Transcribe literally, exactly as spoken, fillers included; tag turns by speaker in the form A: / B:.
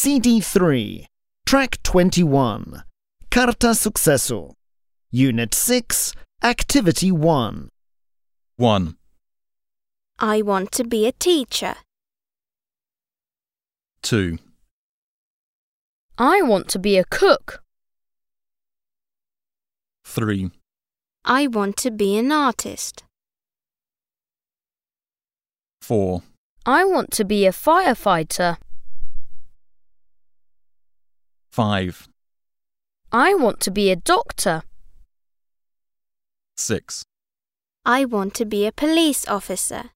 A: C D three, Track twenty-one, Carta Successu. Unit six, Activity one.
B: one.
C: I want to be a teacher.
B: two.
D: I want to be a cook.
B: three.
C: I want to be an artist.
B: four.
D: I want to be a firefighter.
B: five.
D: I want to be a doctor.
B: six.
C: I want to be a police officer.